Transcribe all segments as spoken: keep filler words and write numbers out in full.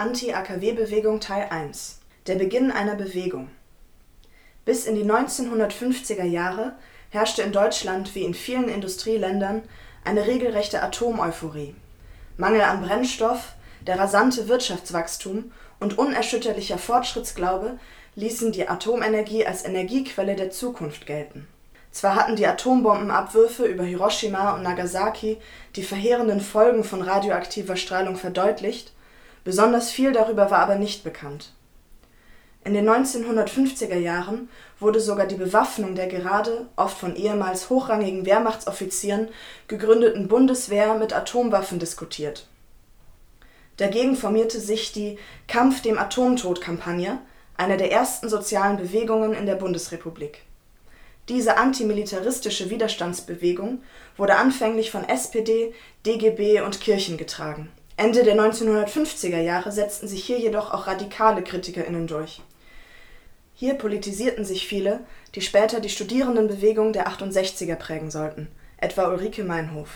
Anti-A K W-Bewegung Teil eins. Der Beginn einer Bewegung. Bis in die neunzehnhundertfünfziger Jahre herrschte in Deutschland wie in vielen Industrieländern eine regelrechte Atomeuphorie. Mangel an Brennstoff, der rasante Wirtschaftswachstum und unerschütterlicher Fortschrittsglaube ließen die Atomenergie als Energiequelle der Zukunft gelten. Zwar hatten die Atombombenabwürfe über Hiroshima und Nagasaki die verheerenden Folgen von radioaktiver Strahlung verdeutlicht, besonders viel darüber war aber nicht bekannt. In den neunzehnhundertfünfziger Jahren wurde sogar die Bewaffnung der gerade, oft von ehemals hochrangigen Wehrmachtsoffizieren gegründeten Bundeswehr mit Atomwaffen diskutiert. Dagegen formierte sich die Kampf dem Atomtod-Kampagne, eine der ersten sozialen Bewegungen in der Bundesrepublik. Diese antimilitaristische Widerstandsbewegung wurde anfänglich von S P D, D G B und Kirchen getragen. Ende der neunzehnhundertfünfziger Jahre setzten sich hier jedoch auch radikale KritikerInnen durch. Hier politisierten sich viele, die später die Studierendenbewegung der achtundsechziger prägen sollten, etwa Ulrike Meinhof.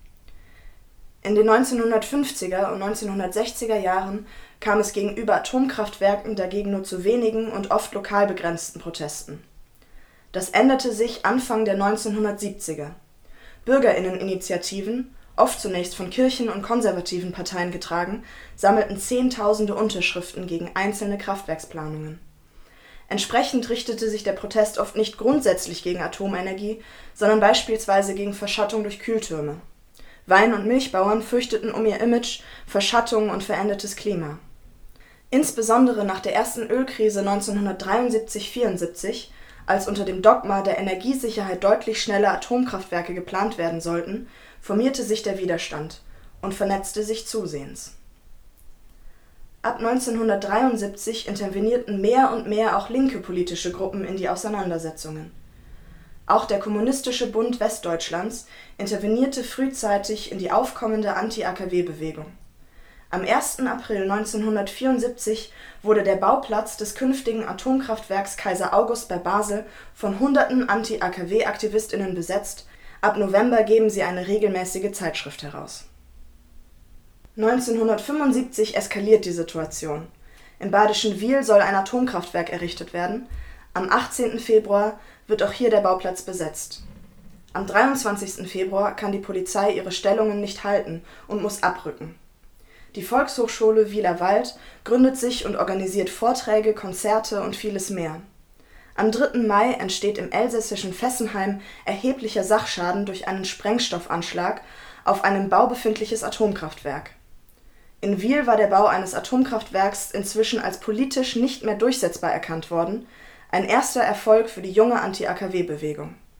In den neunzehnhundertfünfziger und neunzehnhundertsechziger Jahren kam es gegenüber Atomkraftwerken dagegen nur zu wenigen und oft lokal begrenzten Protesten. Das änderte sich Anfang der neunzehnhundertsiebziger. BürgerInneninitiativen, oft zunächst von Kirchen und konservativen Parteien getragen, sammelten Zehntausende Unterschriften gegen einzelne Kraftwerksplanungen. Entsprechend richtete sich der Protest oft nicht grundsätzlich gegen Atomenergie, sondern beispielsweise gegen Verschattung durch Kühltürme. Wein- und Milchbauern fürchteten um ihr Image, Verschattung und verändertes Klima. Insbesondere nach der ersten Ölkrise neunzehnhundertdreiundsiebzig vierundsiebzig, als unter dem Dogma der Energiesicherheit deutlich schneller Atomkraftwerke geplant werden sollten, formierte sich der Widerstand und vernetzte sich zusehends. Ab neunzehnhundertdreiundsiebzig intervenierten mehr und mehr auch linke politische Gruppen in die Auseinandersetzungen. Auch der Kommunistische Bund Westdeutschlands intervenierte frühzeitig in die aufkommende Anti-A K W-Bewegung. Am ersten April neunzehnhundertvierundsiebzig wurde der Bauplatz des künftigen Atomkraftwerks Kaiser August bei Basel von hunderten Anti-A K W-AktivistInnen besetzt, ab November geben sie eine regelmäßige Zeitschrift heraus. neunzehnhundertfünfundsiebzig eskaliert die Situation. Im badischen Wil soll ein Atomkraftwerk errichtet werden. Am achtzehnten Februar wird auch hier der Bauplatz besetzt. Am dreiundzwanzigsten Februar kann die Polizei ihre Stellungen nicht halten und muss abrücken. Die Volkshochschule Wiler Wald gründet sich und organisiert Vorträge, Konzerte und vieles mehr. Am dritten Mai entsteht im elsässischen Fessenheim erheblicher Sachschaden durch einen Sprengstoffanschlag auf ein im Bau befindliches Atomkraftwerk. In Wil war der Bau eines Atomkraftwerks inzwischen als politisch nicht mehr durchsetzbar erkannt worden, ein erster Erfolg für die junge Anti-A K W-Bewegung.